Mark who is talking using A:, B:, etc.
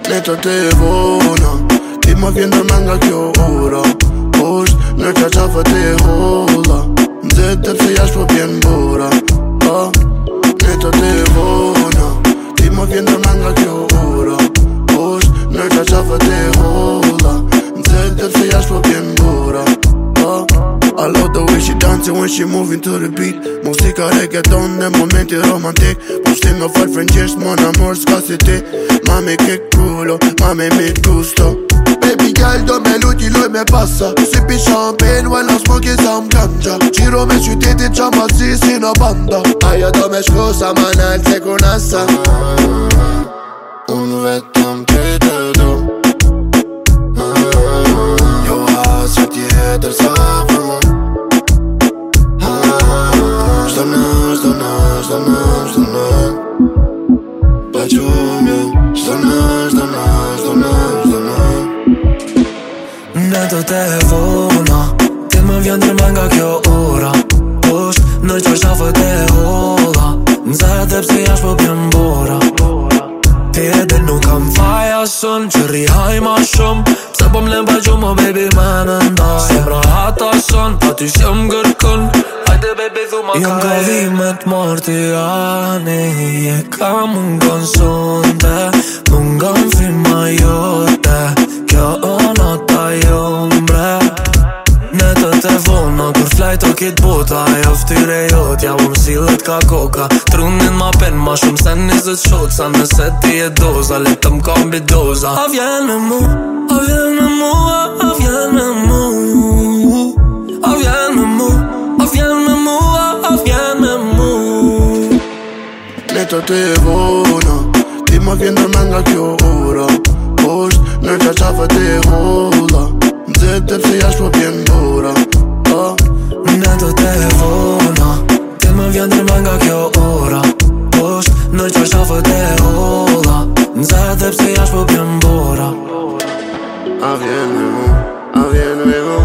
A: Ne të vona, ti më vjen ndërmen nga kjo ora. Osht në qaqafët e holla, nxete pse jash po bjen bora. Ne të vona, ti më vjen ndërmen nga kjo ora. Osht në qaqafët e holla, nxete pse jash po bjen bora. I love the way she dancing when she moving to the beat. Muzika reggaeton në momenti romantik. Po shtim në fal frëngjesht, mon amor s'ka si ti. Mami che culo, mami mi gusto. Baby girl do me luti loj me passa. Sipi champagne while I'm smoking some ganja. Qiro me qytetit qa ma si në banda. Ajo do me shku sa ma nalt se kur nasa. Unë vetëm ty të du. Jo hasë tjetër sa për mu. Pa qumja
B: Ne të vona, ti më vjen ndërmen nga kjo ora. Osht në qashafët e holla, nxete pse jash po bjen bora. Ti e del nuk kam faja sën, që rihaj ma shumë. Se po m'lem pa gjumë, oh baby me në ndaj. Semra hata sën, pa ty shem gërkën. Hajde baby dhu ma kaj. Jom ka dhimet marti ani, e ka mungon sonte. Mungon frima jote, kjo onota jombre. Ne të vona, kur flajto kit bota. Jo ftyre jotja, unë sillet ka koka. Trunin ma pen ma shumë se 20 shoca. Nëse ti e doza, letëm kambi doza. A vjen me mu, a vjen me mu, a vjen me mu. A vjen me mu, a vjen me mu, a vjen me mu.
A: Ne të vona, ti më vjen ndërmen nga kjo ora. Osht në qaqafët e holla, nxete pse jash po bjen bora.
B: Ne të vona, ti më vjen ndërmen nga kjo ora. Osht në qaqafët e holla, nxete pse jash po bjen bora.
A: A vjen me mu, a vjen me mu.